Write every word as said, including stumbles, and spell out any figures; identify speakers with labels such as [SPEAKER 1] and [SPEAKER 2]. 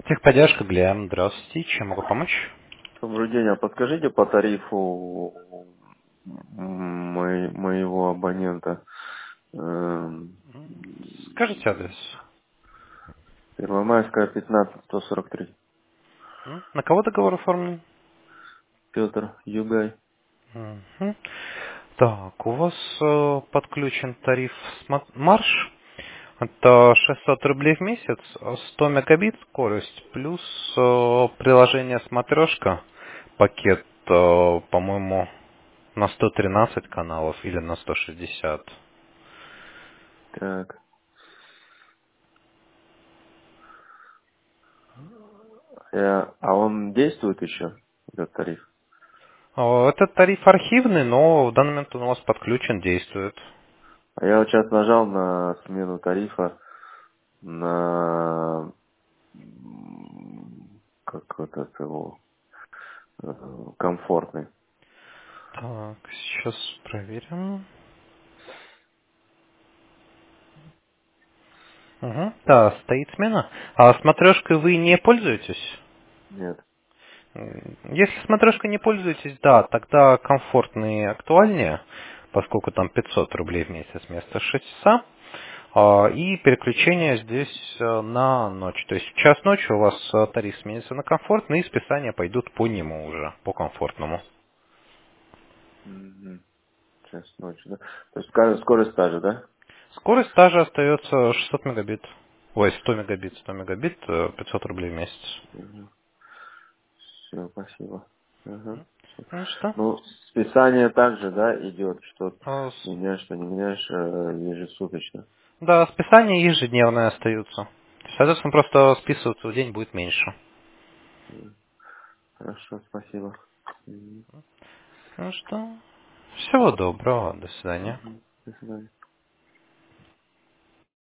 [SPEAKER 1] Техподдержка, Глеб. Здравствуйте. Чем могу помочь?
[SPEAKER 2] Добрый день, а подскажите по тарифу м, мой- моего абонента. Эм,
[SPEAKER 1] Скажите адрес.
[SPEAKER 2] Первомайская, пятнадцать, сто сорок три.
[SPEAKER 1] М? На кого договор оформлен?
[SPEAKER 2] Петр Югай.
[SPEAKER 1] Мгм. Так, у вас э, подключен тариф сма- Марш. Это шестьсот рублей в месяц, э, сто мегабит скорость, плюс э, приложение Смотрешка, пакет, э, по-моему, на сто тринадцать каналов или на сто шестьдесят.
[SPEAKER 2] Так. Я- а он действует еще, этот тариф?
[SPEAKER 1] Э, Этот тариф архивный, но в данный момент он у вас подключен, действует.
[SPEAKER 2] А я вот сейчас нажал на смену тарифа на м, как вот это его э, комфортный.
[SPEAKER 1] Так, сейчас проверим. Угу. Да, стоит смена. А смотрешкой вы не пользуетесь?
[SPEAKER 2] Нет.
[SPEAKER 1] М, Если смотрешкой не пользуетесь, да, тогда комфортные актуальнее, поскольку там пятьсот рублей в месяц вместо шести часа. А, И переключение здесь э, на ночь. То есть в час ночи у вас э, тариф сменится на комфортный, и списания пойдут по нему уже, по комфортному.
[SPEAKER 2] Мгм. Час ночи, да? То есть ска- скорость та же, да?
[SPEAKER 1] Скорость та же остается шестьсот мегабит. Ой, сто мегабит, сто мегабит, э, пятьсот рублей в месяц.
[SPEAKER 2] Все, спасибо. Ага. Всё.
[SPEAKER 1] Ну что?
[SPEAKER 2] Ну, списание также, да, идет, что
[SPEAKER 1] А, с-
[SPEAKER 2] меняешь, что не меняешь, э, ежесуточно.
[SPEAKER 1] Да, списания ежедневные остаются. Соответственно, просто списываться в день будет меньше.
[SPEAKER 2] М, Хорошо, спасибо. Мгм.
[SPEAKER 1] Ну что, всего доброго, до свидания.
[SPEAKER 2] Мгм. До свидания.